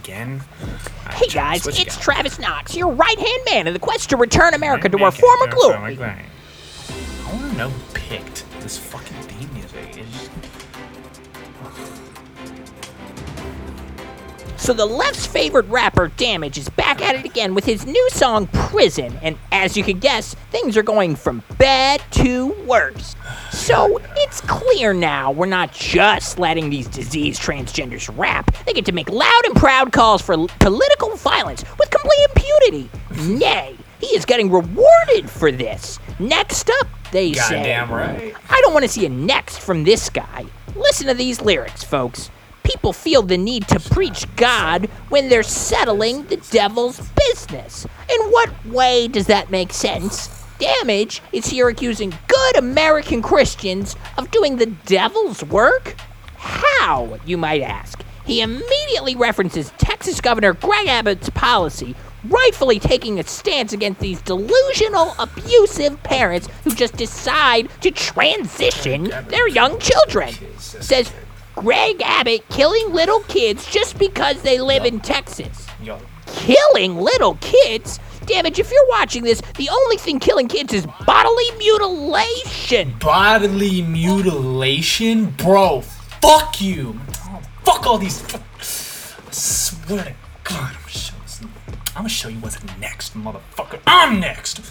again? Hey guys, it's Travis Knox, your right-hand man in the quest to return America to our former glory. I want to know who picked this fucking theme music. So the left's favorite rapper, Damage, is back at it again with his new song, Prison, and as you can guess, things are going from bad to worse. So it's clear now we're not just letting these diseased transgenders rap. They get to make loud and proud calls for political violence with complete impunity. Nay, he is getting rewarded for this. Next up, they say. Goddamn right. I don't want to see a next from this guy. Listen to these lyrics, folks. People feel the need to preach God when they're settling the devil's business. In what way does that make sense? Damage is here accusing good American Christians of doing the devil's work? How, you might ask? He immediately references Texas Governor Greg Abbott's policy, rightfully taking a stance against these delusional, abusive parents who just decide to transition their young children. Says Greg Abbott killing little kids just because they live in Texas. Killing little kids? Damage, if you're watching this, the only thing killing kids is bodily mutilation. Bodily mutilation? Bro, fuck you. Fuck all these. I swear to God, I'm gonna show you what's next, motherfucker. I'm next.